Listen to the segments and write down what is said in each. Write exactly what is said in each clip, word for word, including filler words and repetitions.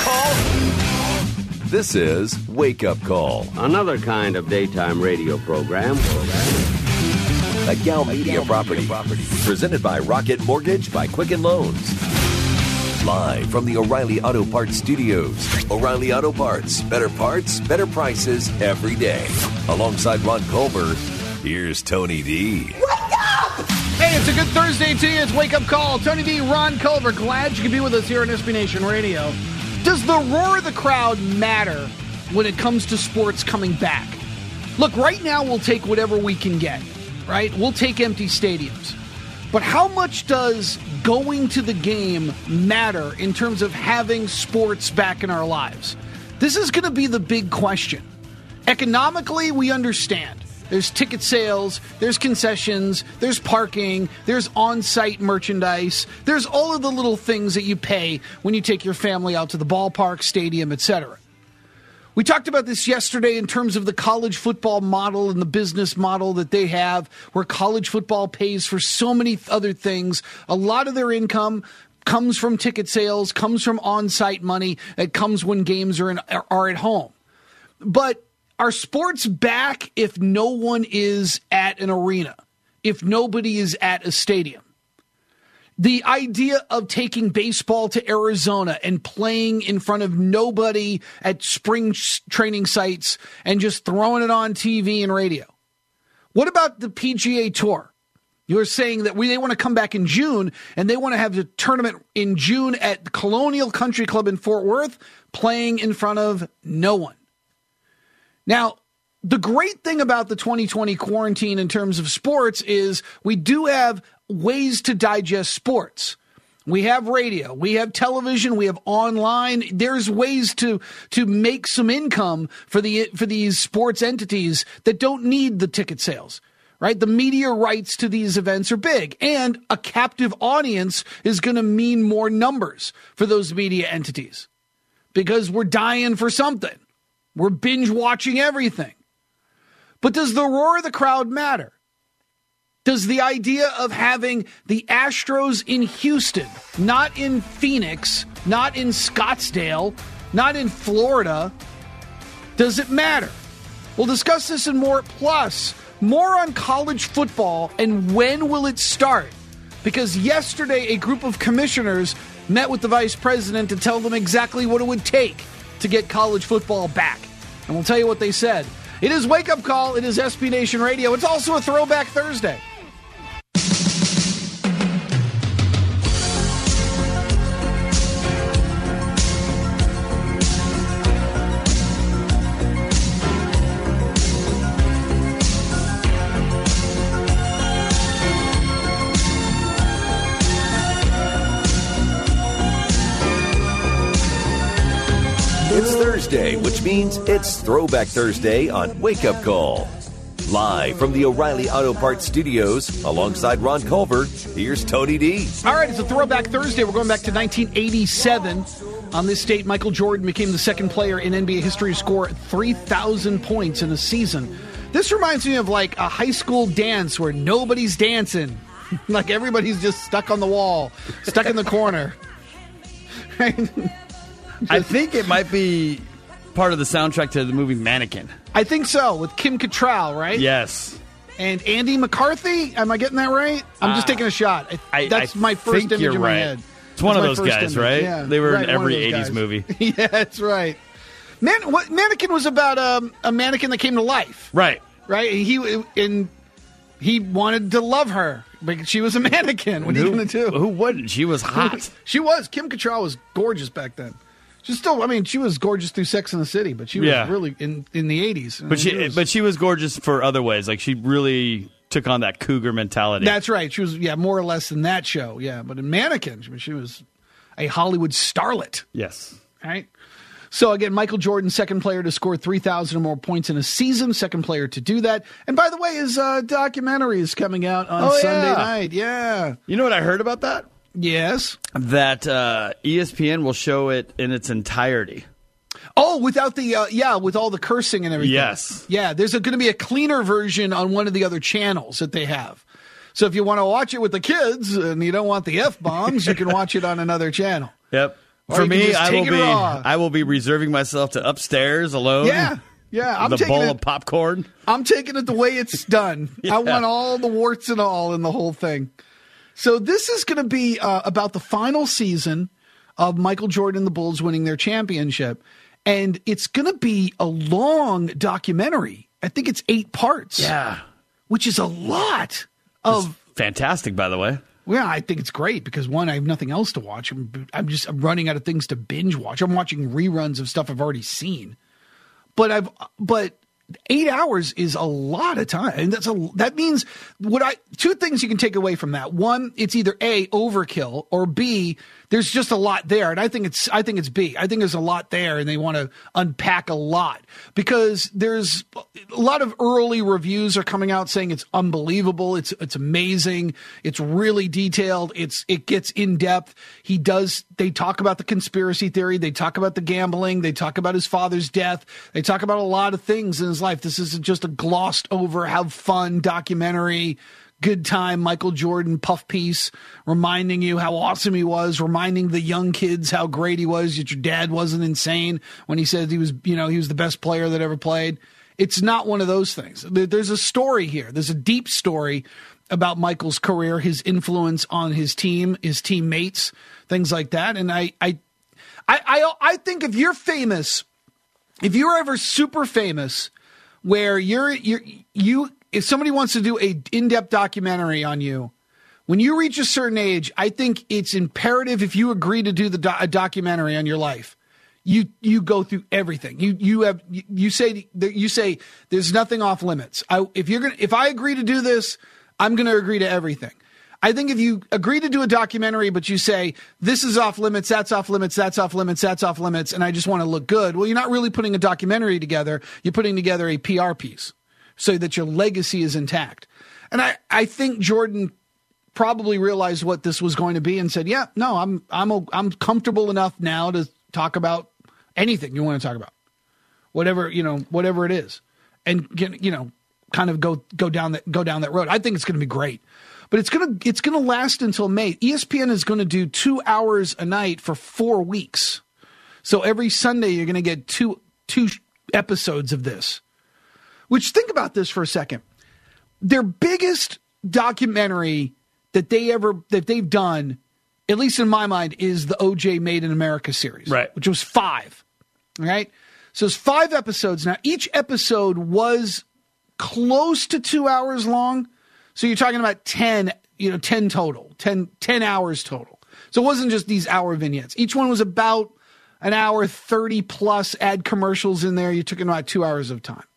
call? This is Wake Up Call. Another kind of daytime radio program. A Gal Media property. Presented by Rocket Mortgage by Quicken Loans. Live from the O'Reilly Auto Parts Studios. O'Reilly Auto Parts. Better parts, better prices every day. Alongside Ron Culver, here's Tony D. Wake up! Hey, it's a good Thursday to you. It's Wake Up Call. Tony D, Ron Culver. Glad you can be with us here on S B Nation Radio. Does the roar of the crowd matter when it comes to sports coming back? Look, right now we'll take whatever we can get, right? We'll take empty stadiums. But how much does going to the game matter in terms of having sports back in our lives? This is going to be the big question. Economically, we understand. There's ticket sales, there's concessions, there's parking, there's on-site merchandise, there's all of the little things that you pay when you take your family out to the ballpark, stadium, et cetera. We talked about this yesterday in terms of the college football model and the business model that they have, where college football pays for so many other things. A lot of their income comes from ticket sales, comes from on-site money, it comes when games are in, are at home. But are sports back if no one is at an arena, if nobody is at a stadium? The idea of taking baseball to Arizona and playing in front of nobody at spring training sites and just throwing it on T V and radio. What about the P G A Tour? You're saying that we, they want to come back in June and they want to have the tournament in June at the Colonial Country Club in Fort Worth, playing in front of no one. Now, the great thing about the twenty twenty quarantine in terms of sports is we do have ways to digest sports. We have radio, we have television, we have online. There's ways to to make some income for the for these sports entities that don't need the ticket sales, right? The media rights to these events are big, and a captive audience is going to mean more numbers for those media entities because we're dying for something. We're binge watching everything. But does the roar of the crowd matter? Does the idea of having the Astros in Houston, not in Phoenix, not in Scottsdale, not in Florida, does it matter? We'll discuss this and more. Plus, more on college football and when will it start? Because yesterday, a group of commissioners met with the vice president to tell them exactly what it would take to get college football back. And we'll tell you what they said. It is Wake Up Call. It is S B Nation Radio. It's also a Throwback Thursday. It's Thursday, which means it's Throwback Thursday on Wake Up Call. Live from the O'Reilly Auto Parts Studios, alongside Ron Culver, here's Tony D. All right, it's a Throwback Thursday. We're going back to nineteen eighty-seven. On this date, Michael Jordan became the second player in N B A history to score three thousand points in a season. This reminds me of like a high school dance where nobody's dancing. Like everybody's just stuck on the wall, stuck in the corner. Right? I think it might be part of the soundtrack to the movie Mannequin. I think so, with Kim Cattrall, right? Yes. And Andy McCarthy? Am I getting that right? I'm just uh, taking a shot. I, I, that's I my first image in my right. head. It's one that's of those guys, image. Right? Yeah, they were right, in every eighties guys. Movie. Yeah, that's right. Man, what, Mannequin was about um, a mannequin that came to life. Right. Right? He and he wanted to love her, but she was a mannequin. What are you going to do? Who wouldn't? She was hot. She was. Kim Cattrall was gorgeous back then. She's still, I mean, she was gorgeous through Sex and the City, but she was yeah. really in, in the eighties. But she, was, but she was gorgeous for other ways. Like she really took on that cougar mentality. That's right. She was, yeah, more or less in that show. Yeah, but in Mannequin, she, she was a Hollywood starlet. Yes. Right. So again, Michael Jordan, second player to score three thousand or more points in a season, second player to do that. And by the way, his uh, documentary is coming out on oh, Sunday yeah. night. Yeah. You know what I heard about that? Yes. That uh, E S P N will show it in its entirety. Oh, without the, uh, yeah, with all the cursing and everything. Yes. Yeah, there's going to be a cleaner version on one of the other channels that they have. So if you want to watch it with the kids and you don't want the F-bombs, you can watch it on another channel. Yep. Or For you can me, just I take will it be raw. I will be reserving myself to upstairs alone. Yeah. Yeah, I'm with a taking bowl it, of popcorn. I'm taking it the way it's done. Yeah. I want all the warts and all in the whole thing. So this is going to be uh, about the final season of Michael Jordan and the Bulls winning their championship. And it's going to be a long documentary. I think it's eight parts. Yeah. Which is a lot of... It's fantastic, by the way. Well, I think it's great because, one, I have nothing else to watch. I'm, I'm just I'm running out of things to binge watch. I'm watching reruns of stuff I've already seen. But I've but eight hours is a lot of time. And that's a that means what I two things you can take away from that. One, it's either A, overkill, or B, there's just a lot there. And I think it's I think it's B. I think there's a lot there and they want to unpack a lot because there's a lot of early reviews are coming out saying it's unbelievable. It's it's amazing. It's really detailed. It's it gets in depth. He does they talk about the conspiracy theory, they talk about the gambling, they talk about his father's death. They talk about a lot of things in his life. This isn't just a glossed over, have fun documentary. Good time, Michael Jordan puff piece, reminding you how awesome he was, reminding the young kids how great he was, that your dad wasn't insane when he said he was, you know, he was the best player that ever played. It's not one of those things. There's a story here. There's a deep story about Michael's career, his influence on his team, his teammates, things like that. And I, I, I, I, I think if you're famous, if you're ever super famous, where you're, you're, you, if somebody wants to do a in-depth documentary on you, when you reach a certain age, I think it's imperative if you agree to do the do- a documentary on your life, you you go through everything. You you have you, you say you say there's nothing off limits. I, if you're gonna if I agree to do this, I'm going to agree to everything. I think if you agree to do a documentary, but you say this is off limits, that's off limits, that's off limits, that's off limits, and I just want to look good, well, you're not really putting a documentary together. You're putting together a P R piece so that your legacy is intact. And I, I think Jordan probably realized what this was going to be and said, yeah, no, I'm I'm I'm comfortable enough now to talk about anything you want to talk about, whatever you know, whatever it is, and get, you know, kind of go go down that go down that road. I think it's going to be great, but it's gonna it's gonna last until May. E S P N is going to do two hours a night for four weeks, so every Sunday you're going to get two two episodes of this. Which, think about this for a second. Their biggest documentary that they ever that they've done, at least in my mind, is the O J Made in America series, right? Which was five, right? So it's five episodes. Now, each episode was close to two hours long. So you're talking about ten, you know, ten total, ten, ten hours total. So it wasn't just these hour vignettes. Each one was about an hour, thirty plus, add commercials in there. You're talking about two hours of time.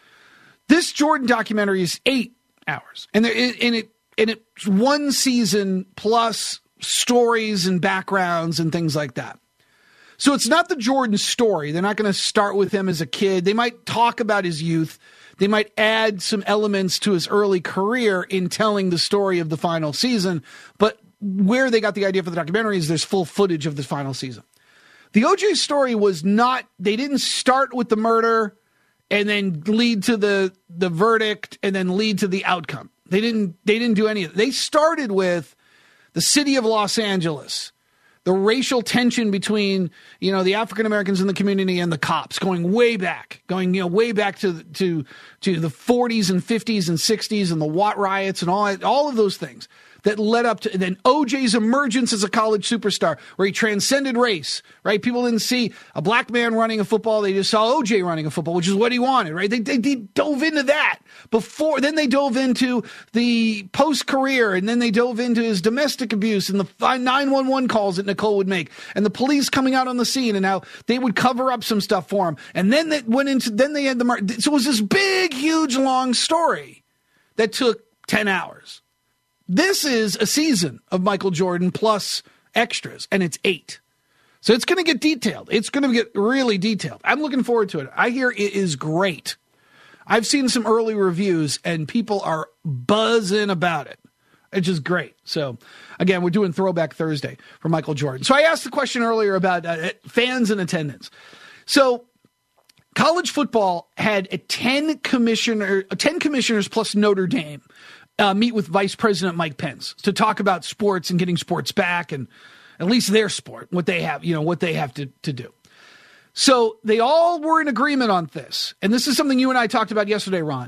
This Jordan documentary is eight hours, and there, and it and it's one season plus stories and backgrounds and things like that. So it's not the Jordan story. They're not going to start with him as a kid. They might talk about his youth. They might add some elements to his early career in telling the story of the final season. But where they got the idea for the documentary is there's full footage of the final season. The O J story was not. They didn't start with the murder and then lead to the, the verdict, and then lead to the outcome. They didn't they didn't do any of it. They started with the city of Los Angeles, the racial tension between, you know, the African Americans in the community and the cops, going way back, going, you know, way back to to to the forties and fifties and sixties and the Watt riots and all all of those things that led up to and then O J's emergence as a college superstar, where he transcended race, right? People didn't see a black man running a football. They just saw O J running a football, which is what he wanted, right? They, they, they dove into that before. Then they dove into the post-career, and then they dove into his domestic abuse and the nine one one calls that Nicole would make, and the police coming out on the scene and how they would cover up some stuff for him. And then they went into, then they had the, so it was this big, huge, long story that took ten hours. This is a season of Michael Jordan plus extras, and it's eight. So it's going to get detailed. It's going to get really detailed. I'm looking forward to it. I hear it is great. I've seen some early reviews, and people are buzzing about it. It's just great. So, again, we're doing Throwback Thursday for Michael Jordan. So I asked the question earlier about uh, fans and attendance. So college football had a ten commissioner, ten commissioners plus Notre Dame Uh, meet with Vice President Mike Pence to talk about sports and getting sports back and at least their sport, what they have, you know, what they have to, to do. So they all were in agreement on this. And this is something you and I talked about yesterday, Ron.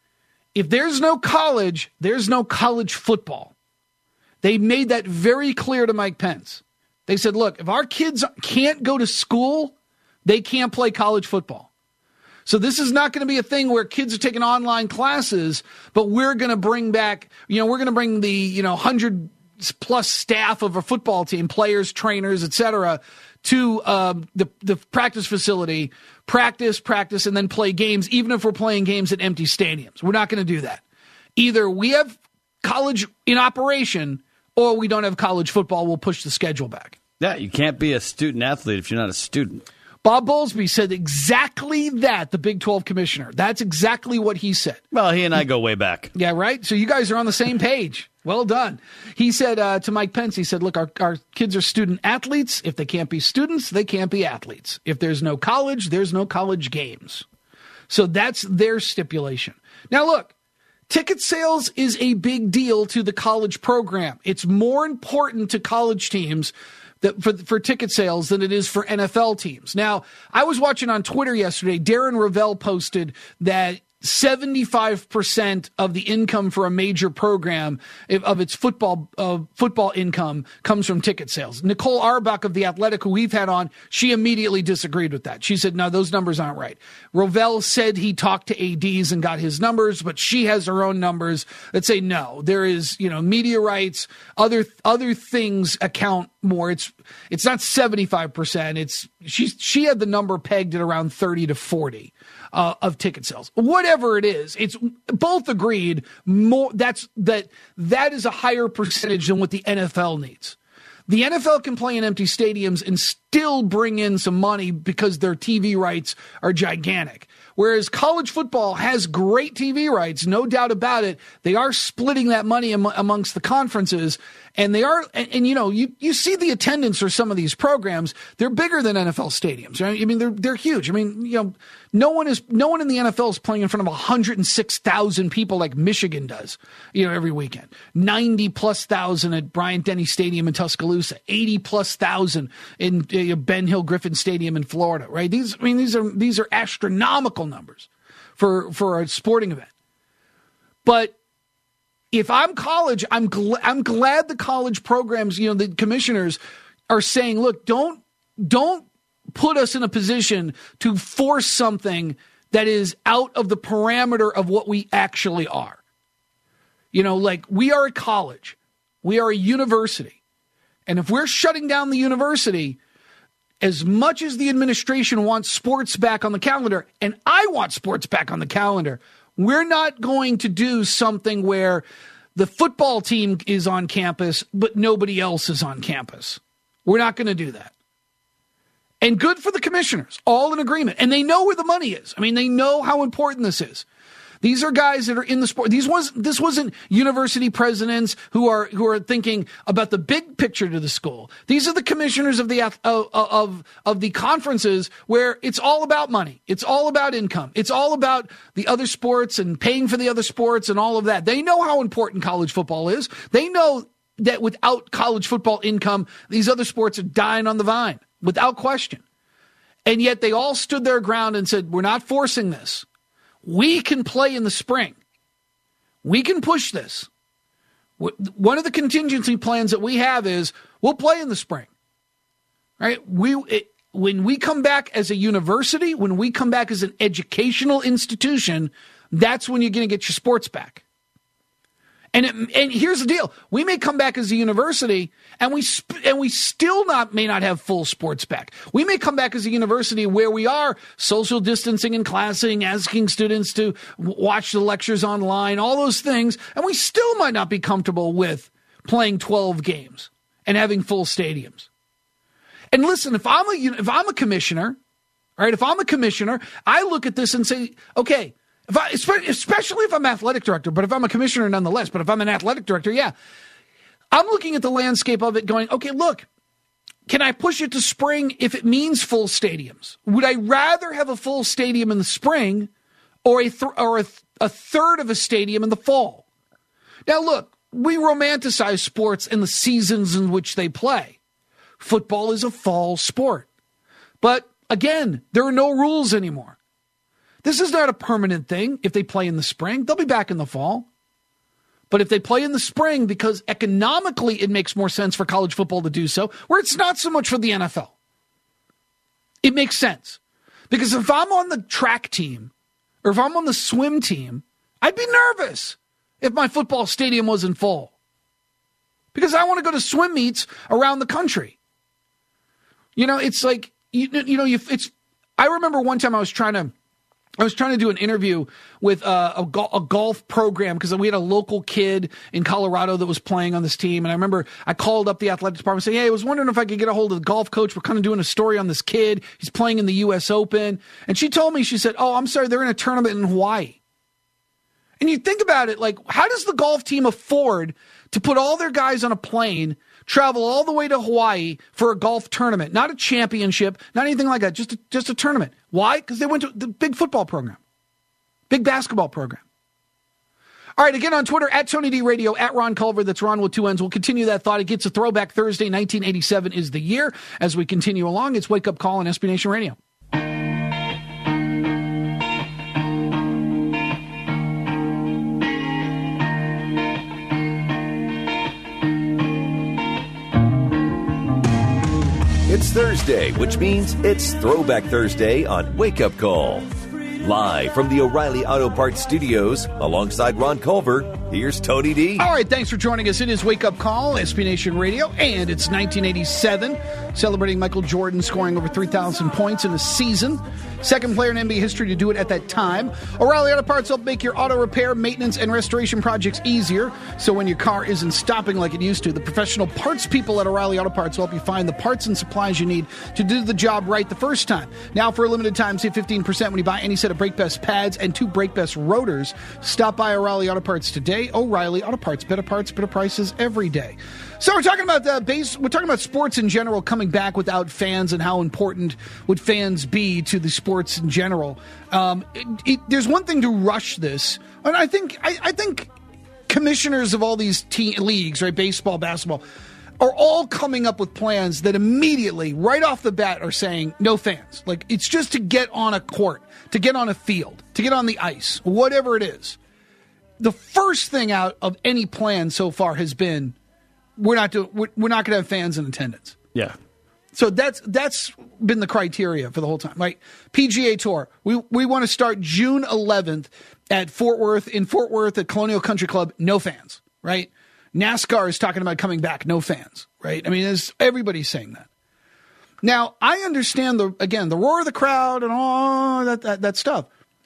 If there's no college, there's no college football. They made that very clear to Mike Pence. They said, look, if our kids can't go to school, they can't play college football. So this is not going to be a thing where kids are taking online classes, but we're going to bring back, you know, we're going to bring the, you know, one hundred plus staff of a football team, players, trainers, et cetera, to um, the, the practice facility, practice, practice, and then play games, even if we're playing games at empty stadiums. We're not going to do that. Either we have college in operation or we don't have college football. We'll push the schedule back. Yeah, you can't be a student athlete if you're not a student. Bob Bowlesby said exactly that, the Big twelve commissioner. That's exactly what he said. Well, he and I go way back. Yeah, right? So you guys are on the same page. Well done. He said uh, to Mike Pence, he said, look, our, our kids are student athletes. If they can't be students, they can't be athletes. If there's no college, there's no college games. So that's their stipulation. Now, look, ticket sales is a big deal to the college program. It's more important to college teams that for, for ticket sales than it is for N F L teams. Now, I was watching on Twitter yesterday, Darren Ravel posted that seventy-five percent of the income for a major program of its football uh, football income comes from ticket sales. Nicole Auerbach of The Athletic, who we've had on, she immediately disagreed with that. She said, no, those numbers aren't right. Ravel said he talked to A Ds and got his numbers, but she has her own numbers that say, no, there is, you know, media rights, other other things account more. It's it's not seventy-five percent. It's she she had the number pegged at around thirty to forty. Uh, of ticket sales, whatever it is, it's both agreed more. That's that that is a higher percentage than what the N F L needs. The N F L can play in empty stadiums and still bring in some money because their T V rights are gigantic. Whereas college football has great T V rights, no doubt about it. They are splitting that money am- amongst the conferences, and they are, and, and you know, you, you see the attendance for some of these programs. They're bigger than N F L stadiums. Right? I mean, they're they're huge. I mean, you know, no one is no one in the N F L is playing in front of one hundred six thousand people like Michigan does, you know, every weekend. ninety plus thousand at Bryant-Denny Stadium in Tuscaloosa, eighty plus thousand in uh, Ben Hill Griffin Stadium in Florida. Right? These, I mean, these are these are astronomical numbers for for a sporting event. But if I'm college, I'm gl- I'm glad the college programs, you know, the commissioners are saying, look, don't don't put us in a position to force something that is out of the parameter of what we actually are. You know, like we are a college, we are a university, and if we're shutting down the university, as much as the administration wants sports back on the calendar, and I want sports back on the calendar, we're not going to do something where the football team is on campus, but nobody else is on campus. We're not going to do that. And good for the commissioners, all in agreement. And they know where the money is. I mean, they know how important this is. These are guys that are in the sport. These was this wasn't university presidents who are who are thinking about the big picture to the school. These are the commissioners of the of of, of the conferences where it's all about money. It's all about income. It's all about the other sports and paying for the other sports and all of that. They know how important college football is. They know that without college football income, these other sports are dying on the vine, without question. And yet they all stood their ground and said, we're not forcing this. We can play in the spring. We can push this. One of the contingency plans that we have is we'll play in the spring. Right? We it, when we come back as a university, when we come back as an educational institution, that's when you're going to get your sports back. And it, and here's the deal: we may come back as a university, and we sp- and we still not may not have full sports back. We may come back as a university where we are social distancing and classing, asking students to w- watch the lectures online, all those things, and we still might not be comfortable with playing twelve games and having full stadiums. And listen, if I'm a if I'm a commissioner, all right, if I'm a commissioner, I look at this and say, okay. If I, especially if I'm athletic director, but if I'm a commissioner nonetheless, but if I'm an athletic director, yeah. I'm looking at the landscape of it going, okay, look, can I push it to spring if it means full stadiums? Would I rather have a full stadium in the spring or a th- or a, th- a third of a stadium in the fall? Now, look, we romanticize sports and the seasons in which they play. football is a fall sport. But again, there are no rules anymore. This is not a permanent thing. If they play in the spring, they'll be back in the fall. But if they play in the spring because economically it makes more sense for college football to do so, where it's not so much for the N F L, it makes sense. Because if I'm on the track team or if I'm on the swim team, I'd be nervous if my football stadium wasn't full. Because I want to go to swim meets around the country. You know, it's like, you, you know, you, it's, I remember one time I was trying to, I was trying to do an interview with uh, a, go- a golf program because we had a local kid in Colorado that was playing on this team. And I remember I called up the athletic department and said, hey, I was wondering if I could get a hold of the golf coach. We're kind of doing a story on this kid. He's playing in the U S Open. And she told me, she said, oh, I'm sorry, they're in a tournament in Hawaii. And you think about it, like, how does the golf team afford to put all their guys on a plane, travel all the way to Hawaii for a golf tournament? Not a championship, not anything like that, just a, just a tournament. Why? Because they went to the big football program, big basketball program. All right, again on Twitter, at Tony D Radio, at Ron Culver, that's Ron with two N's. We'll continue that thought. It gets a throwback Thursday, nineteen eighty-seven is the year. As we continue along, it's Wake Up Call on S B Nation Radio. It's Thursday, which means it's Throwback Thursday on Wake Up Call. Live from the O'Reilly Auto Parts Studios, alongside Ron Culver, here's Tony D. All right, thanks for joining us. It is Wake Up Call, S B Nation Radio, and it's nineteen eighty-seven, celebrating Michael Jordan scoring over three thousand points in a season. Second player in N B A history to do it at that time. O'Reilly Auto Parts help make your auto repair, maintenance, and restoration projects easier. So when your car isn't stopping like it used to, the professional parts people at O'Reilly Auto Parts will help you find the parts and supplies you need to do the job right the first time. Now, for a limited time, save fifteen percent when you buy any set of Brake Best pads and two Brake Best rotors. Stop by O'Reilly Auto Parts today. O'Reilly Auto Parts. Better parts, better prices every day. So we're talking about the base. We're talking about sports in general coming back without fans and how important would fans be to the sports in general. Um, it, it, there's one thing to rush this, and I think I, I think commissioners of all these te- leagues, right, baseball, basketball, are all coming up with plans that immediately, right off the bat, are saying no fans. Like, it's just to get on a court, to get on a field, to get on the ice, whatever it is. The first thing out of any plan so far has been, we're not doing, we're, we're not going to have fans in attendance. Yeah. So that's that's been the criteria for the whole time, right? P G A Tour, we we want to start June eleventh at Fort Worth, in Fort Worth at Colonial Country Club, no fans, right? NASCAR is talking about coming back, no fans, right? I mean, there's, everybody's saying that. Now, I understand, the again, the roar of the crowd and all that, that, that stuff.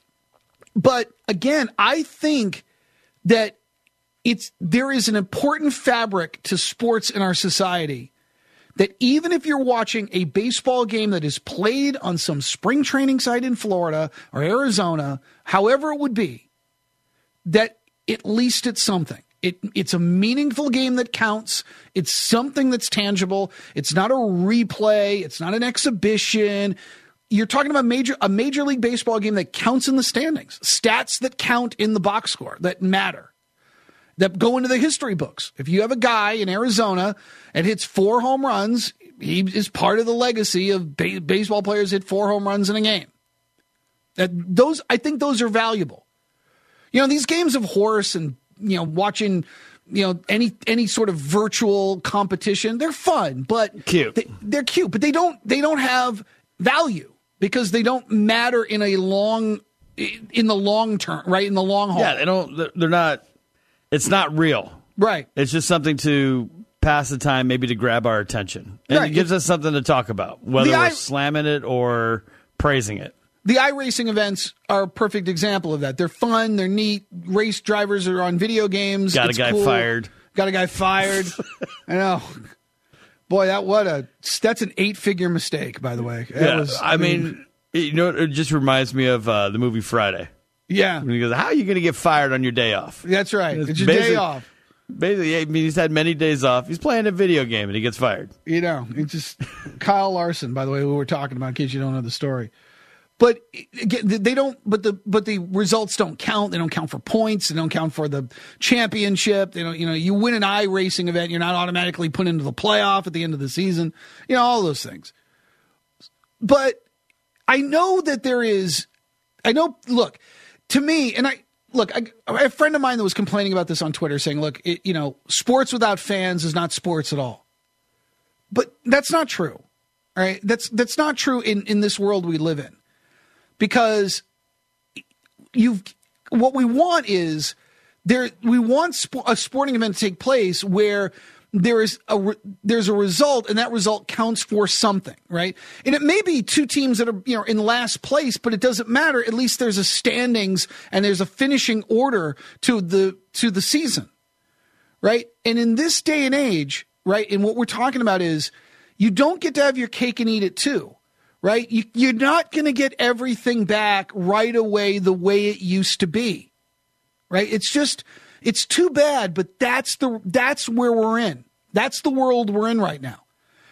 But again, I think that it's there is an important fabric to sports in our society that even if you're watching a baseball game that is played on some spring training site in Florida or Arizona, however it would be, that at least it's something. It, it's a meaningful game that counts. It's something that's tangible. It's not a replay. It's not an exhibition. You're talking about major a Major League Baseball game that counts in the standings, stats that count in the box score, that matter, that go into the history books. If you have a guy in Arizona and hits four home runs, he is part of the legacy of ba- baseball players hit four home runs in a game. That those, I think those are valuable. You know, these games of horse and, you know, watching, you know, any any sort of virtual competition, they're fun, but cute. They, they're cute, but they don't they don't have value because they don't matter in a long in the long term, right? In the long haul. Yeah, they don't. They're not. It's not real. Right. It's just something to pass the time, maybe to grab our attention. And right. It gives us something to talk about, whether the we're I- slamming it or praising it. The iRacing events are a perfect example of that. They're fun. They're neat. Race drivers are on video games. Got it's a guy cool. fired. Got a guy fired. I know. Boy, that what a that's an eight-figure mistake, by the way. That Yeah, was, I, I mean, mean, you know, it just reminds me of uh, the movie Friday. Yeah. When he goes, how are you going to get fired on your day off? That's right. It's, it's your basic, day off. Basically, I mean, he's had many days off. He's playing a video game, and he gets fired. You know, it's just Kyle Larson, by the way, who we're talking about, in case you don't know the story. But they don't. But the but the results don't count. They don't count for points. They don't count for the championship. They don't. You know, you win an iRacing event, you're not automatically put into the playoff at the end of the season. You know, all those things. But I know that there is. I know. Look, to me, and I look. I, I have a friend of mine that was complaining about this on Twitter, saying, "Look, it, you know, sports without fans is not sports at all." But that's not true. All right, that's that's not true in in this world we live in. Because you've what we want is there. We want sp- a sporting event to take place where there is a re- there's a result, and that result counts for something, right? And it may be two teams that are you know in last place, but it doesn't matter. At least there's a standings and there's a finishing order to the to the season, right? And in this day and age, right, and what we're talking about is you don't get to have your cake and eat it too. Right? You, you're not going to get everything back right away the way it used to be. Right? It's just, it's too bad, but that's the, that's where we're in. That's the world we're in right now.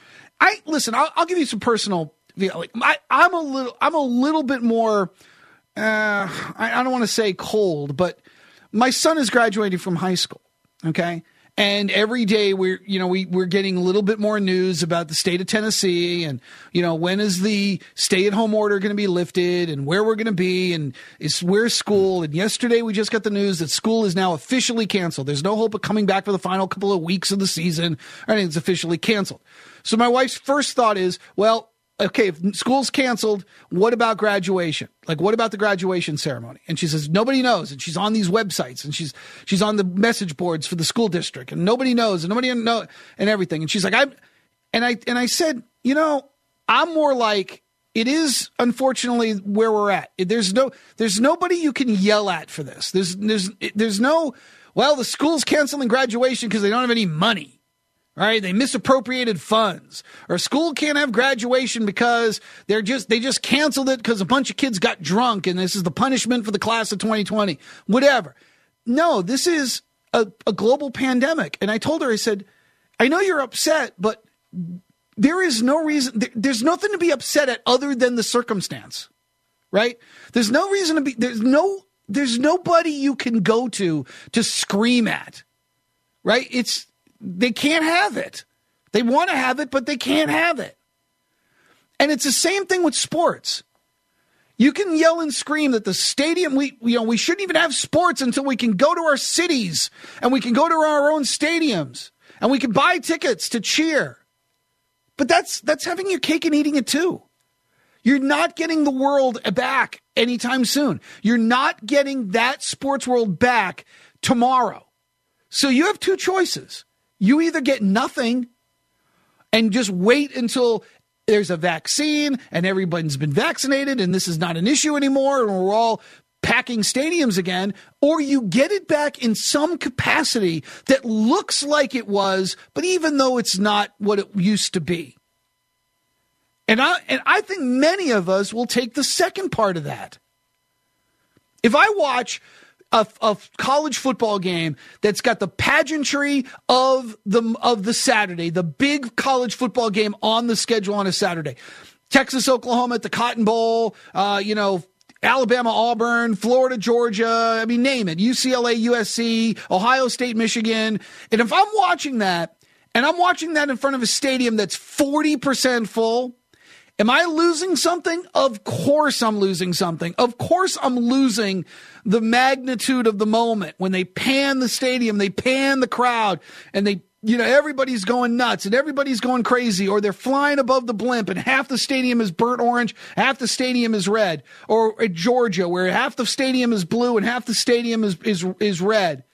I, listen, I'll, I'll give you some personal, like, I, I'm a little, I'm a little bit more, uh, I, I don't want to say cold, but my son is graduating from high school. Okay. And every day we're, you know, we, we're getting a little bit more news about the state of Tennessee and, you know, when is the stay-at-home order going to be lifted and where we're going to be and is where's school. And yesterday we just got the news that school is now officially canceled. There's no hope of coming back for the final couple of weeks of the season. I think it's officially canceled. So my wife's first thought is, well, okay, if school's canceled, what about graduation? Like, what about the graduation ceremony? And she says, nobody knows. And she's on these websites and she's, she's on the message boards for the school district and nobody knows and nobody knows and everything. And she's like, I'm, and I, and I said, you know, I'm more like, it is unfortunately where we're at. There's no, there's nobody you can yell at for this. There's, there's, there's no, well, the school's canceling graduation because they don't have any money. Right? They misappropriated funds. Or school can't have graduation because they're just they just canceled it because a bunch of kids got drunk and this is the punishment for the class of twenty twenty. Whatever. No, this is a, a global pandemic. And I told her, I said, I know you're upset, but there is no reason, there, there's nothing to be upset at other than the circumstance. Right? There's no reason to be, there's no, there's nobody you can go to to scream at. Right? It's, they can't have it. They want to have it, but they can't have it. And it's the same thing with sports. You can yell and scream that the stadium, we you know, we shouldn't even have sports until we can go to our cities and we can go to our own stadiums and we can buy tickets to cheer. But that's that's having your cake and eating it too. You're not getting the world back anytime soon. You're not getting that sports world back tomorrow. So you have two choices. You either get nothing and just wait until there's a vaccine and everybody's been vaccinated and this is not an issue anymore and we're all packing stadiums again, or you get it back in some capacity that looks like it was, but even though it's not what it used to be. And I and I think many of us will take the second part of that. If I watch A, a college football game that's got the pageantry of the of the Saturday, the big college football game on the schedule on a Saturday. Texas, Oklahoma at the Cotton Bowl, uh, you know, Alabama, Auburn, Florida, Georgia, I mean, name it, U C L A, U S C, Ohio State, Michigan. And if I'm watching that, and I'm watching that in front of a stadium that's forty percent full, am I losing something? Of course I'm losing something. Of course I'm losing the magnitude of the moment. When they pan the stadium, they pan the crowd, and they, you know, everybody's going nuts and everybody's going crazy, or they're flying above the blimp and half the stadium is burnt orange, half the stadium is red. Or at Georgia, where half the stadium is blue and half the stadium is, is, is red.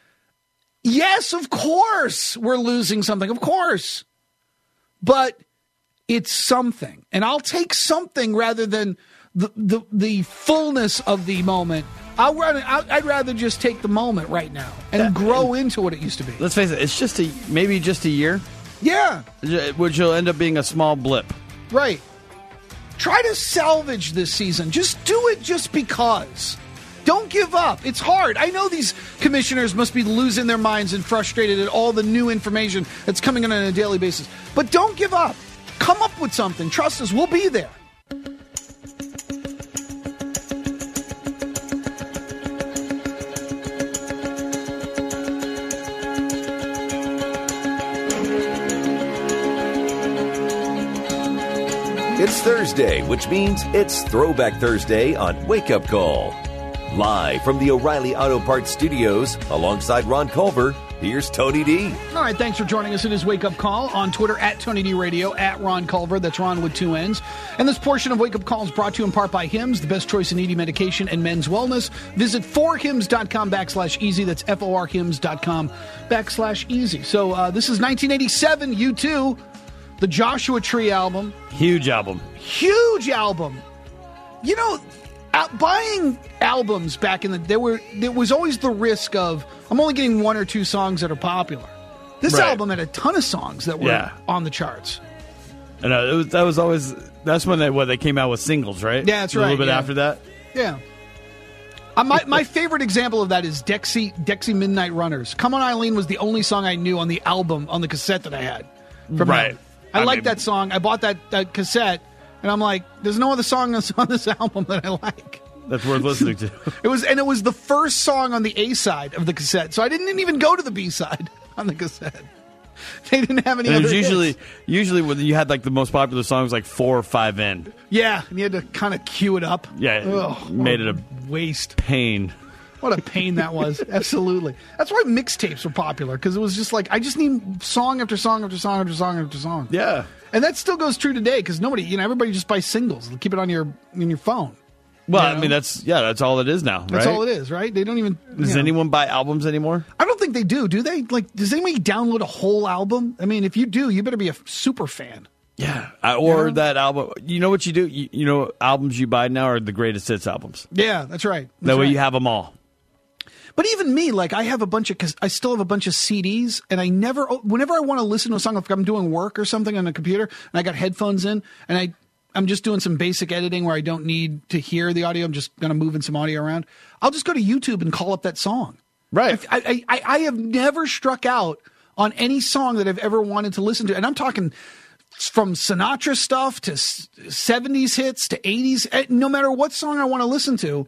Yes, of course we're losing something. Of course. But it's something. And I'll take something rather than the the, the fullness of the moment. I'll rather, I'd rather just take the moment right now and yeah, grow and into what it used to be. Let's face it, it's just a maybe just a year. Yeah. Which will end up being a small blip. Right. Try to salvage this season. Just do it just because. Don't give up. It's hard. I know these commissioners must be losing their minds and frustrated at all the new information that's coming in on a daily basis. But don't give up. Come up with something. Trust us, we'll be there. Thursday, which means it's Throwback Thursday on Wake Up Call. Live from the O'Reilly Auto Parts Studios, alongside Ron Culver, here's Tony D. All right, thanks for joining us in his Wake Up Call on Twitter at Tony D Radio, at Ron Culver. That's Ron with two N's. And this portion of Wake Up Call is brought to you in part by Hims, the best choice in E D medication and men's wellness. Visit forhims.com backslash easy. That's F-O-R-Hims.com backslash easy. So uh, this is nineteen eighty-seven, U two, the Joshua Tree album. Huge album. Huge album. You know, uh, buying albums back in the there were there was always the risk of I'm only getting one or two songs that are popular. This Right. album had a ton of songs that were Yeah. on the charts. And uh, it was, that was always that's when they what they came out with singles, right? Yeah, that's A little right, bit yeah. after that. Yeah. Uh, my my favorite example of that is Dexy Dexy Midnight Runners. Come On Eileen was the only song I knew on the album on the cassette that I had. From Right. them. I, I like mean- that song. I bought that, that cassette, and I'm like, there's no other song that's on this album that I like. That's worth listening to. It was, and it was the first song on the A side of the cassette, so I didn't even go to the B side on the cassette. They didn't have any. And it other was usually hits. usually when you had like the most popular songs, like four or five in. Yeah, and you had to kind of cue it up. Yeah, it Ugh, made it what a waste. pain. What a pain that was. Absolutely. That's why mixtapes were popular, because it was just like, I just need song after song after song after song after song. Yeah. And that still goes true today, because nobody, you know, everybody just buys singles. They'll keep it on your in your phone. Well, You I know? mean, that's yeah, that's all it is now, That's right? all it is, right? They don't even. Does you know. anyone buy albums anymore? I don't think they do. Do they? Like, does anybody download a whole album? I mean, if you do, you better be a super fan. Yeah. I, or Yeah. that album. You know what you do? You, you know, albums you buy now are the greatest hits albums. Yeah, that's right. That That's way right. you have them all. But even me, like, I have a bunch of, cause I still have a bunch of C Ds, and I never, whenever I want to listen to a song, if I'm doing work or something on a computer, and I got headphones in, and I, I'm just doing some basic editing where I don't need to hear the audio, I'm just kind of moving some audio around, I'll just go to YouTube and call up that song. Right. I, I, I have never struck out on any song that I've ever wanted to listen to, and I'm talking from Sinatra stuff to seventies hits to eighties, no matter what song I want to listen to,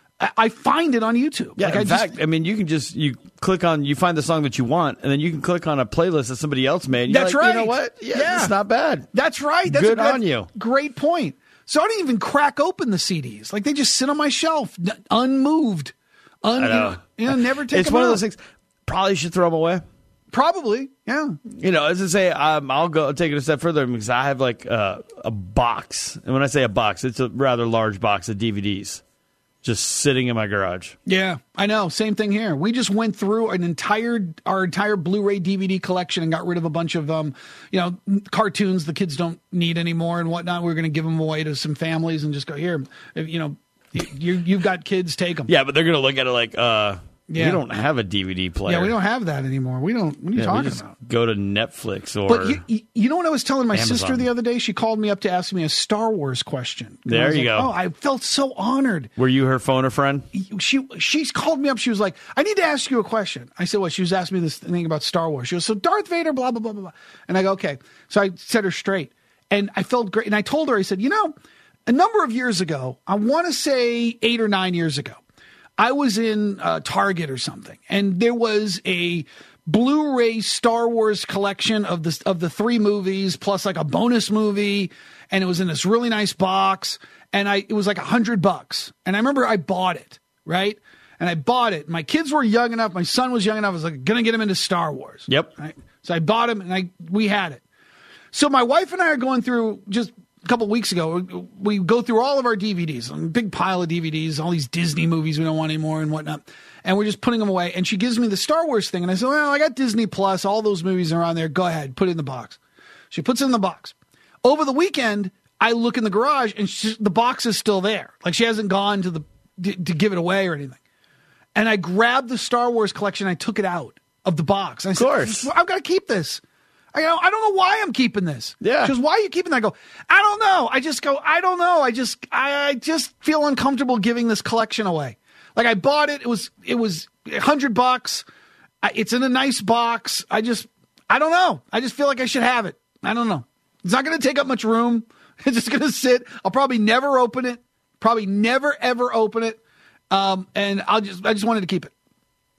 I find it on YouTube. Yeah, like in I fact, just, I mean, you can just you click on you find the song that you want, and then you can click on a playlist that somebody else made. And you're That's like, right. You know what? Yeah, Yeah. it's not bad. that's right. That's Good a, that's on you. Great point. So I don't even crack open the C Ds. Like, they just sit on my shelf, n- unmoved. Un- I know. You know, never take It's them one of out. those things. Probably should throw them away. Probably, yeah. You know, as I say, um, I'll go take it a step further because I have like uh, a box, and when I say a box, it's a rather large box of D V Ds just sitting in my garage. Yeah, I know. Same thing here. We just went through an entire our entire Blu-ray D V D collection and got rid of a bunch of um, you know, cartoons the kids don't need anymore and whatnot. We're going to give them away to some families and just go, here, if, you know, you you've got kids, take them. Yeah, but they're gonna look at it like, uh, Yeah. we don't have a D V D player. Yeah, we don't have that anymore. We don't. What are you Yeah, we talking just about? go to Netflix or. But you, you, you know what I was telling my Amazon. sister the other day? She called me up to ask me a Star Wars question. And I There was you like, go. Oh, I felt so honored. Were you her phone or friend? She she's called me up. She was like, I need to ask you a question. I said, what? She was asking me this thing about Star Wars. She goes, so Darth Vader, blah, blah, blah, blah, blah. And I go, okay. So I set her straight. And I felt great. And I told her, I said, you know, a number of years ago, I want to say eight or nine years ago, I was in uh, Target or something, and there was a Blu-ray Star Wars collection of the of the three movies plus like a bonus movie, and it was in this really nice box, and I it was like a hundred bucks, and I remember I bought it, right, and I bought it. My kids were young enough, my son was young enough. I was like gonna get him into Star Wars. Yep. Right? So I bought him, and I we had it. So my wife and I are going through just. A couple weeks ago, we go through all of our D V Ds, a big pile of D V Ds, all these Disney movies we don't want anymore and whatnot. And we're just putting them away. And she gives me the Star Wars thing. And I said, well, I got Disney Plus. All those movies are on there. Go ahead. Put it in the box. She puts it in the box. Over the weekend, I look in the garage and she, the box is still there. Like she hasn't gone to the to, to give it away or anything. And I grabbed the Star Wars collection. And I took it out of the box. And I Of said, course. well, I've got to keep this. I go, I don't know why I'm keeping this. Yeah. She goes, why are you keeping that? I go, I don't know. I just go, I don't know. I just, I, I just feel uncomfortable giving this collection away. Like I bought it. It was, it was a hundred bucks. I, it's in a nice box. I just, I don't know. I just feel like I should have it. I don't know. It's not going to take up much room. It's just going to sit. I'll probably never open it. Probably never, ever open it. Um, and I'll just, I just wanted to keep it.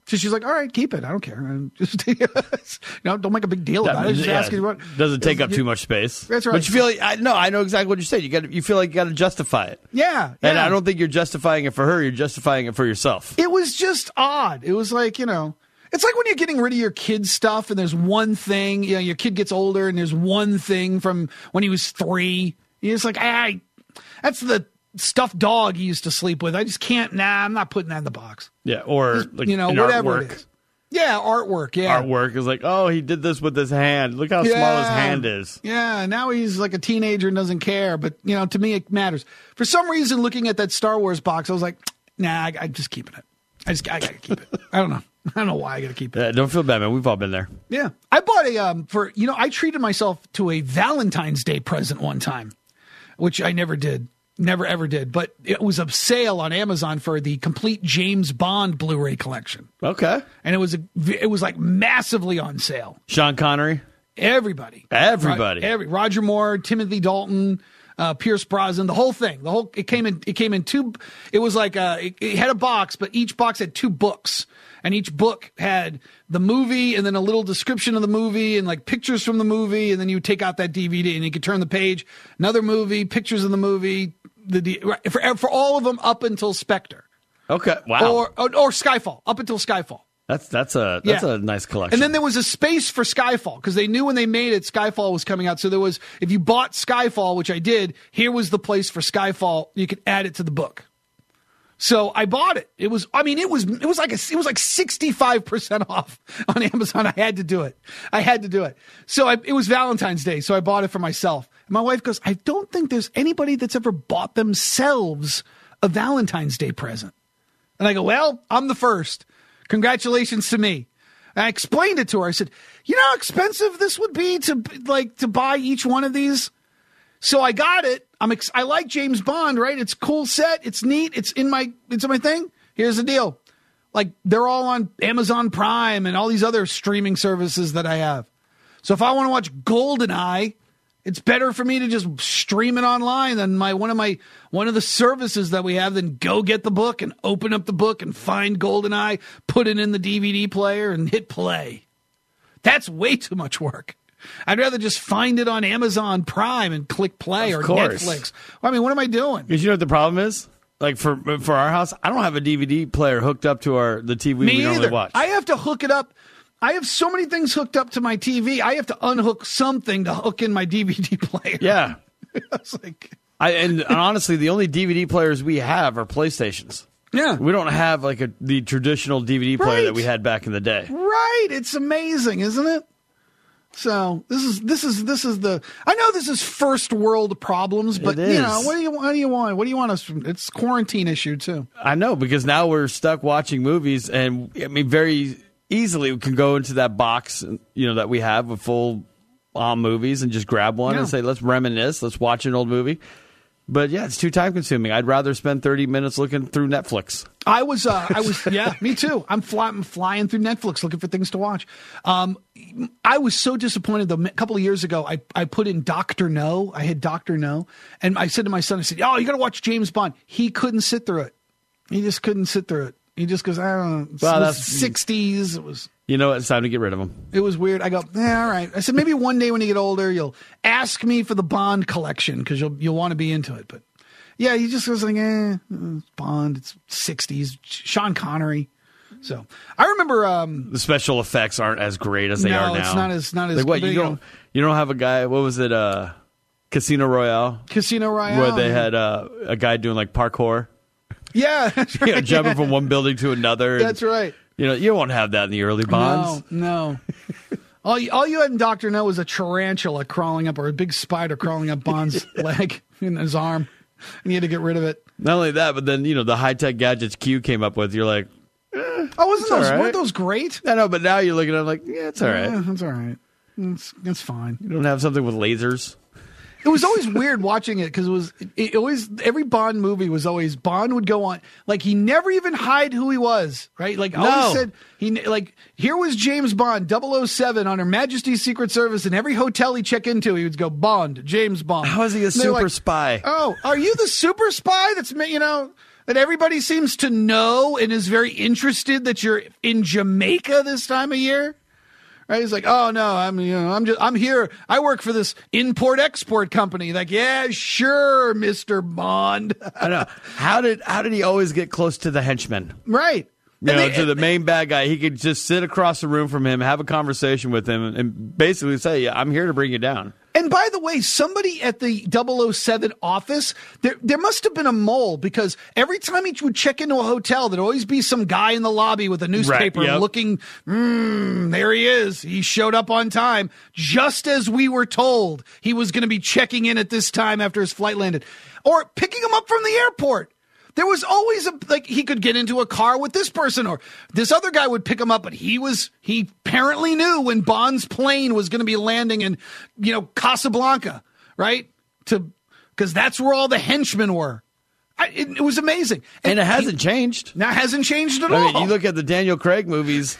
So she's like, all right, keep it. I don't care. And just, you know, don't make a big deal about it. Just yeah, ask you what. Doesn't take up too much space. That's right. But you feel like, I, no, I know exactly what you're saying. You got, you feel like you got to justify it. Yeah, And yeah. I don't think you're justifying it for her. You're justifying it for yourself. It was just odd. It was like, you know, it's like when you're getting rid of your kid's stuff and there's one thing, you know, your kid gets older and there's one thing from when he was three. You're just like, I, that's the stuffed dog he used to sleep with. I just can't, nah, I'm not putting that in the box. Yeah, or Just, like you know, an whatever artwork. it is. Yeah, artwork, yeah. Artwork is like, oh, he did this with his hand. Look how small his hand is. Yeah, now he's like a teenager and doesn't care. But, you know, to me, it matters. For some reason, looking at that Star Wars box, I was like, nah, I, I'm just keeping it. I just, I got to keep it. I don't know. I don't know why I got to keep it. Yeah, don't feel bad, man. We've all been there. Yeah. I bought a, um, for, you know, I treated myself to a Valentine's Day present one time, which I never did. Never, ever did. But it was a sale on Amazon for the complete James Bond Blu-ray collection. Okay. And it was, a, it was like massively on sale. Sean Connery. Everybody. Everybody. Ro- every, Roger Moore, Timothy Dalton, uh, Pierce Brosnan, the whole thing. The whole, it came in, it came in two, it was like, uh, it, it had a box, but each box had two books. And each book had the movie and then a little description of the movie and like pictures from the movie. And then you would take out that D V D and you could turn the page, another movie, pictures of the movie, the D- for, for all of them up until Spectre. Okay. Wow. Or, or, or Skyfall, up until Skyfall. That's that's a that's Yeah. a nice collection. And then there was a space for Skyfall because they knew when they made it, Skyfall was coming out. So there was, if you bought Skyfall, which I did, here was the place for Skyfall. You could add it to the book. So I bought it. It was, I mean, it was, it was like a, it was like sixty-five percent off on Amazon. I had to do it. I had to do it. So I, it was Valentine's Day. So I bought it for myself. And my wife goes, I don't think there's anybody that's ever bought themselves a Valentine's Day present. And I go, well, I'm the first. Congratulations to me. And I explained it to her. I said, you know how expensive this would be to like, to buy each one of these? So I got it. I'm ex- I like James Bond, right? It's a cool set. It's neat. It's in my it's in my thing. Here's the deal. Like they're all on Amazon Prime and all these other streaming services that I have. So if I want to watch GoldenEye, it's better for me to just stream it online than my one of my one of the services that we have, then go get the book and open up the book and find GoldenEye, put it in the D V D player and hit play. That's way too much work. I'd rather just find it on Amazon Prime and click play Of or course. Netflix. I mean, what am I doing? Because you know what the problem is? Like for for our house, I don't have a D V D player hooked up to our the T V Me we normally either. watch. I have to hook it up. I have so many things hooked up to my T V. I have to unhook something to hook in my D V D player. yeah. It's like, I and, and honestly, the only D V D players we have are PlayStations. yeah. We don't have like a the traditional D V D player Right. that we had back in the day. Right. It's amazing, isn't it? So this is this is this is the I know this is first world problems, but It you know is. what do you what do you want? What do you want us from? It's quarantine issue too. I know, because now we're stuck watching movies, and I mean, very easily we can go into that box, you know, that we have with full on movies and just grab one Yeah. and say, let's reminisce, let's watch an old movie. But yeah, it's too time consuming. I'd rather spend thirty minutes looking through Netflix. I was, uh, I was, yeah, me too. I'm, fly, I'm flying through Netflix looking for things to watch. Um, I was so disappointed though. A couple of years ago, I, I put in Doctor No. I had Doctor No, and I said to my son, I said, "Oh, you got to watch James Bond." He couldn't sit through it. He just couldn't sit through it. He just goes, I don't know. Well, it was that's- sixties. It was. You know, it's time to get rid of them. It was weird. I go, yeah, all right. I said, maybe one day when you get older, you'll ask me for the Bond collection because you'll you'll want to be into it. But yeah, he just was like, eh, it's Bond. It's sixties. Sean Connery. So I remember. Um, The special effects aren't as great as they no, are now. it's not as not as. Like what? but, You you don't know, you don't have a guy? What was it? Uh, Casino Royale, Casino Royale, where they had uh, a guy doing like parkour, yeah, that's you know, right. jumping from one building to another. and, That's right. You know, you won't have that in the early Bonds. No, no. all you, all you had in Doctor No was a tarantula crawling up or a big spider crawling up Bond's leg in his arm, and you had to get rid of it. Not only that, but then you know the high tech gadgets Q came up with. You're like, Oh, wasn't It's those all right. weren't those great? I know, but now you're looking at it like, yeah, it's all right. Yeah, that's all right. It's, it's fine. You don't have something with lasers. It was always weird watching it because it was it, it always every Bond movie was always Bond would go on like he never even hide who he was, right? Like No. always said he like here was James Bond double oh seven on Her Majesty's Secret Service, and every hotel he check into he would go Bond James Bond. How is he a And they're super like, spy? Oh, are you the super spy? That's me, you know. that everybody seems to know and is very interested that you're in Jamaica this time of year. Right? He's like, oh no, I'm you know I'm just I'm here. I work for this import export company. Like, yeah, sure, Mister Bond. I know. How did how did he always get close to the henchman? Right. You And know, they- to the main bad guy. He could just sit across the room from him, have a conversation with him, and basically say, yeah, I'm here to bring you down. And by the way, somebody at the double oh seven office, there there must have been a mole, because every time he would check into a hotel, there'd always be some guy in the lobby with a newspaper yep. looking, mm, there he is. He showed up on time, just as we were told he was going to be checking in at this time after his flight landed. Or picking him up from the airport. There was always a, like, he could get into a car with this person, or this other guy would pick him up, but he was, he apparently knew when Bond's plane was going to be landing in, you know, Casablanca, right? To, because that's where all the henchmen were. I, it, it was amazing. And it hasn't he, changed. Now, it hasn't changed at I all. mean, you look at the Daniel Craig movies,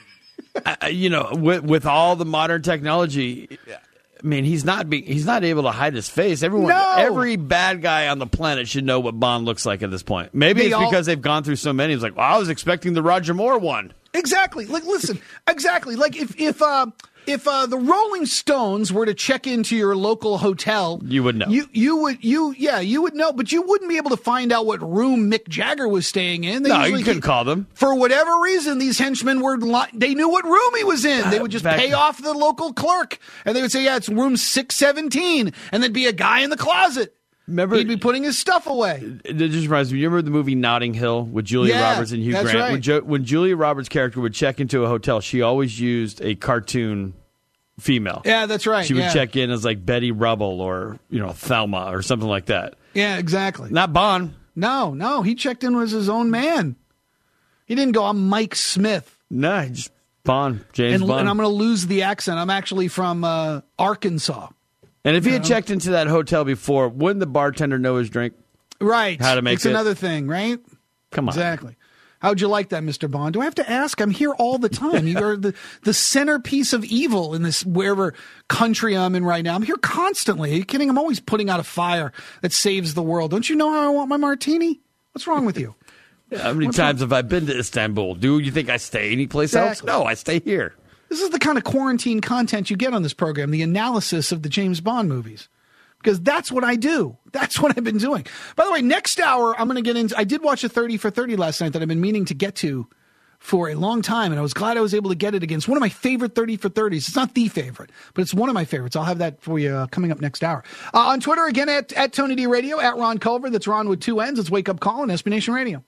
uh, you know, with, with all the modern technology, I mean, he's not be, he's not able to hide his face. Everyone, No. every bad guy on the planet should know what Bond looks like at this point. Maybe They it's all- because they've gone through so many. It's like, well, I was expecting the Roger Moore one. Exactly. Like, listen, exactly. Like, if if uh, if uh, the Rolling Stones were to check into your local hotel, You would know. You you would you yeah you would know, but you wouldn't be able to find out what room Mick Jagger was staying in. They No, usually you couldn't keep- call them. For whatever reason, these henchmen were li- they knew what room he was in. They would just Back- pay off the local clerk, and they would say, "Yeah, it's room six seventeen," and there'd be a guy in the closet. Remember, He'd be putting his stuff away. it just reminds me. You remember the movie Notting Hill with Julia Yeah, Roberts and Hugh that's Grant? right. When, jo- when Julia Roberts' character would check into a hotel, she always used a cartoon female. Yeah, that's right. She would yeah. check in as like Betty Rubble or, you know, Thelma or something like that. Yeah, exactly. Not Bond. No, no, he checked in as his own man. He didn't go, I'm Mike Smith. No, just Bond, James And, Bond. and I'm going to lose the accent. I'm actually from uh, Arkansas. And if he had checked into that hotel before, wouldn't the bartender know his drink? Right. How to make it's it. another thing, right? Come on. Exactly. How'd you like that, Mister Bond? Do I have to ask? I'm here all the time. You're the, the centerpiece of evil in this wherever country I'm in right now. I'm here constantly. Are you kidding? I'm always putting out a fire that saves the world. Don't you know how I want my martini? What's wrong with you? How many times have I been to Istanbul? Do you think I stay anyplace Exactly. else? No, I stay here. This is the kind of quarantine content you get on this program, the analysis of the James Bond movies. Because that's what I do. That's what I've been doing. By the way, next hour, I'm going to get into... I did watch a thirty for thirty last night that I've been meaning to get to for a long time, and I was glad I was able to get it against one of my favorite thirty for thirties. It's not the favorite, but it's one of my favorites. I'll have that for you uh, coming up next hour. Uh, on Twitter, again, at, at Tony D Radio, at Ron Culver. That's Ron with two N's. It's Wake Up Call on S B Nation Radio.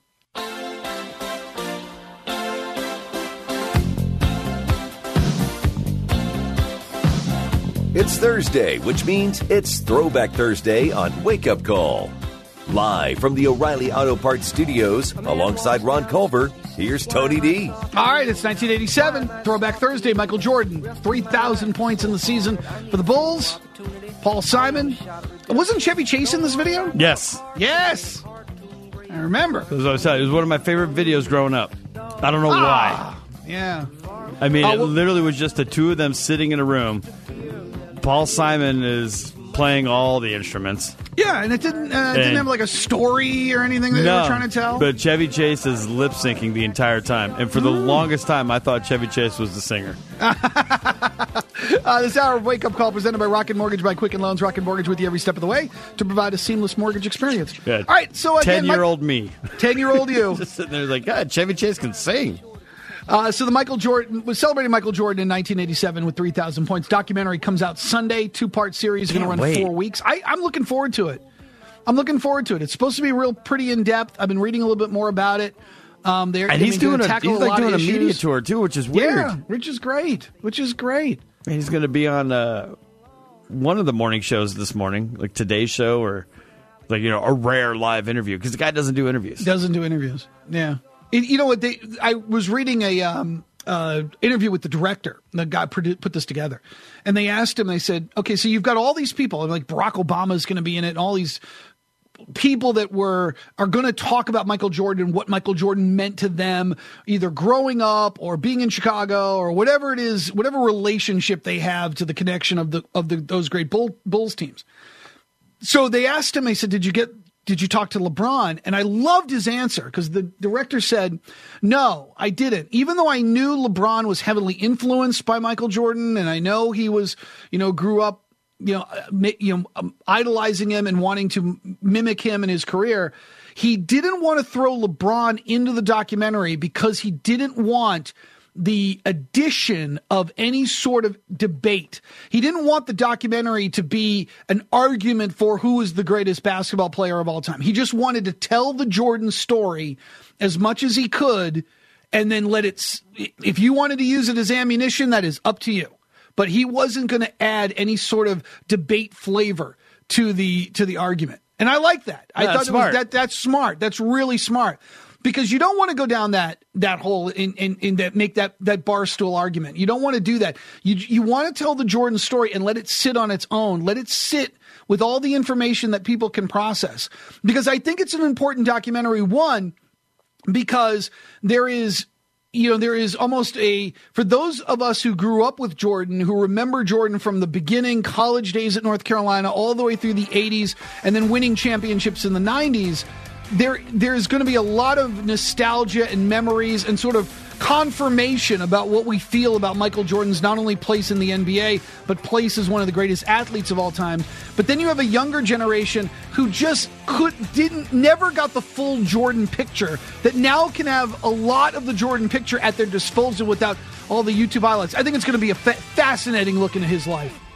It's Thursday, which means it's Throwback Thursday on Wake Up Call. Live from the O'Reilly Auto Parts Studios, alongside Ron Culver, here's Tony D. All right, it's nineteen eighty-seven, Throwback Thursday. Michael Jordan, three thousand points in the season for the Bulls. Paul Simon. Wasn't Chevy Chase in this video? Yes. Yes. I remember. As I was telling you, it was one of my favorite videos growing up. I don't know why. Ah, yeah. I mean, Oh, it well- literally was just the two of them sitting in a room. Paul Simon is playing all the instruments. Yeah, and it didn't uh, it didn't And- have like a story or anything that they were trying to tell. But Chevy Chase is lip syncing the entire time. And for the longest time, I thought Chevy Chase was the singer. Uh, this hour of Wake Up Call presented by Rocket Mortgage by Quicken Loans. Rocket Mortgage with you every step of the way to provide a seamless mortgage experience. Good. All right, so again, ten-year-old me. ten-year-old you. Just sitting there like, God, Chevy Chase can sing. Uh, so the Michael Jordan was celebrating Michael Jordan in nineteen eighty-seven with three thousand points. Documentary comes out Sunday, two-part series, going to run Can't wait. four weeks. I, I'm looking forward to it. I'm looking forward to it. It's supposed to be real pretty in depth. I've been reading a little bit more about it. Um, they're, And I he's mean, they're doing gonna a, tackle he's a like lot doing a of media issues. tour, too, which is weird. Yeah, which is great. Which is great. And he's going to be on uh, one of the morning shows this morning, like Today's Show or like, you know, a rare live interview because the guy doesn't do interviews. Doesn't do interviews. Yeah. It, you know what? They, I was reading a um, uh, interview with the director. The guy produ- put this together. And they asked him, they said, okay, so you've got all these people. And like Barack Obama is going to be in it and all these people that were are going to talk about Michael Jordan, what Michael Jordan meant to them, either growing up or being in Chicago or whatever it is, whatever relationship they have to the connection of the of the those great Bull, Bulls teams. So they asked him, they said, did you get did you talk to LeBron? And I loved his answer because the director said, no, I didn't. Even though I knew LeBron was heavily influenced by Michael Jordan, and I know he was, you know, grew up, you know, you know, um, idolizing him and wanting to mimic him in his career, he didn't want to throw LeBron into the documentary because he didn't want the addition of any sort of debate. He didn't want the documentary to be an argument for who is the greatest basketball player of all time. He just wanted to tell the Jordan story as much as he could and then let it, if you wanted to use it as ammunition, that is up to you. But he wasn't going to add any sort of debate flavor to the to the argument. And I like that. I yeah, thought it was, that that's smart. That's really smart. Because you don't want to go down that that hole in, in, in that make that that barstool argument. You don't want to do that. You you want to tell the Jordan story and let it sit on its own. Let it sit with all the information that people can process. Because I think it's an important documentary, one, because there is You know, there is almost a, for those of us who grew up with Jordan, who remember Jordan from the beginning, college days at North Carolina, all the way through the eighties, and then winning championships in the nineties, there there's going to be a lot of nostalgia and memories and sort of confirmation about what we feel about Michael Jordan's not only place in the N B A, but place as one of the greatest athletes of all time. But then you have a younger generation who just could, didn't, never got the full Jordan picture, that now can have a lot of the Jordan picture at their disposal without all the YouTube highlights. I think it's going to be a fa- fascinating look into his life.